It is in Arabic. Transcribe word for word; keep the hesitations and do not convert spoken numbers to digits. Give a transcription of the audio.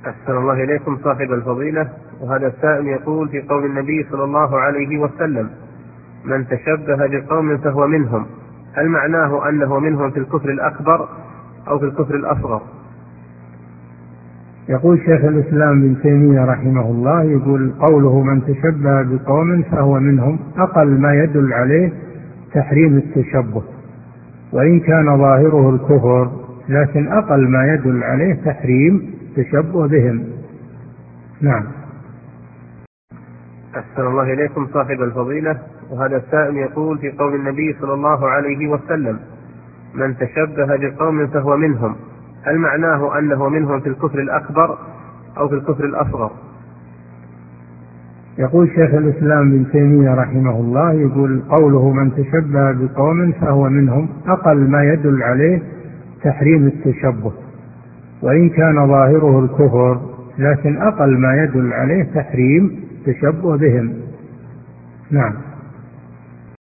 أحسن الله إليكم صاحب الفضيلة. وهذا السائل يقول في قول النبي صلى الله عليه وسلم: من تشبه بقوم فهو منهم، هل معناه أنه منهم في الكفر الأكبر أو في الكفر الأصغر؟ يقول شيخ الإسلام ابن تيمية رحمه الله، يقول قوله من تشبه بقوم فهو منهم أقل ما يدل عليه تحريم التشبه، وإن كان ظاهره الكفر لكن أقل ما يدل عليه تحريم تشبه بهم. نعم. أحسن الله إليكم صاحب الفضيلة. وهذا السائل يقول في قول النبي صلى الله عليه وسلم: من تشبه بقوم فهو منهم، هل معناه أنه منهم في الكفر الأكبر أو في الكفر الأصغر؟ يقول شيخ الإسلام ابن تيمية رحمه الله، يقول قوله من تشبه بقوم فهو منهم أقل ما يدل عليه تحريم التشبه، وإن كان ظاهره الكفر لكن أقل ما يدل عليه تحريم تشبه بهم. نعم.